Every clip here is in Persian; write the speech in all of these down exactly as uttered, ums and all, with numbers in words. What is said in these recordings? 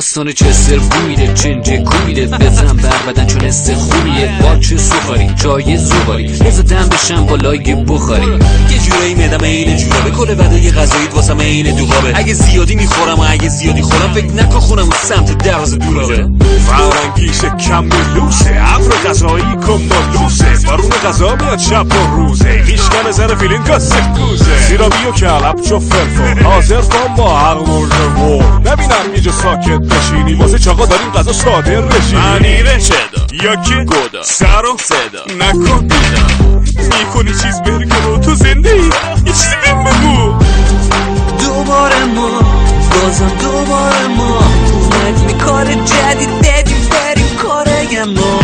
داستان چستر بویده چنجه کویده بزن بر بدن چون است خوبیه با چه سوخاری جای زوباری بزدن بشم بالای بخاری یه جورایی میدم این جورابه کل بده یه غذاییت واسم این دوغابه اگه زیادی میخورم و اگه زیادی خورم فکر نکن خونم اون سمت دراز دورابه فرنگیش کم لوسه ابر غذایی کم لوسه بارون غذا میاد شب و روزه میشکنه زن فیلین که سکوزه سیرابی و کلب چو فلفل حاضر کن با عقل ورده نبینم یه جا ساکت بشینی واسه چاقا داریم غذا ساده رشینی منی رشدا یا که گودا سر و صدا نکن بیدا میکنی چیز برگر و تو زنده ای یه چیزی بیم بگو دوباره ما بازم دوباره ما اومدیم کار جدید بدیم بریم کاره ما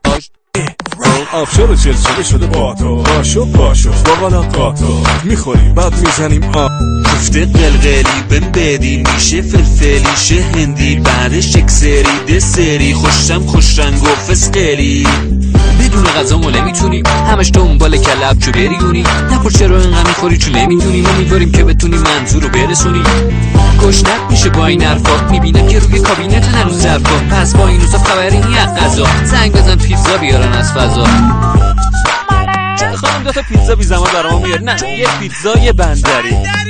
آفشار چلچله شده با تو باشو باشو باقالا قاطو میخوریم بعد میزنیم آ گفته قلقلی بم بدی میشه فلفلی شه هندی بعدش اکسری دسری خوشم خوشرنگ و فسقلی بدون غذا ما نمیتونیم همش دنبال کلب چو بریونی نخور چرا اینقدر میخوری چون نمیدونیم امیدواریم که بتونی منظور رو برسونی گشنت میشه با این حرفا میبینم که روی کابینت هنوز ظرفا پس با این روزا خبری نی از غذا زنگ بزن پیتزا بیارن از فضا خانم دو تا پیتزا بی زمان برام میاد نه یه پیتزا یه بندری